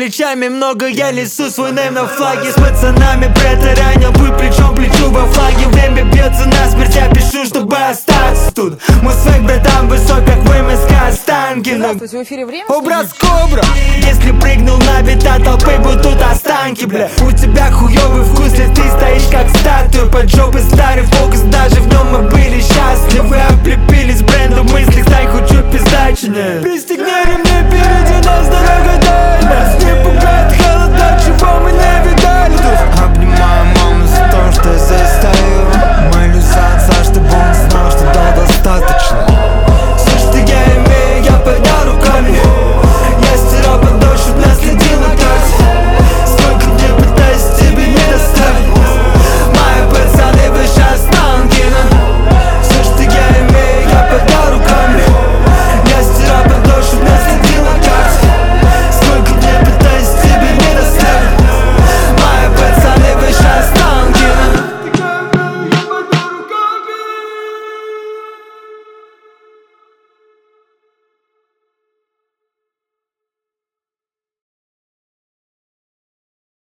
плечами много, я несу свой нейм на флаге. С пацанами протаранил путь плечом к плечу во флаге. Время бьется насмерть, я пишу, чтобы остаться тут. Мой свек, братан, высок, как ВМСК Останкино. Здравствуйте, в эфире «Время». Образ Кобра. Если прыгнул на бита толпы, будут останки, бля. У тебя хуёвый вкус, если ты стоишь как статуя под жопой старый.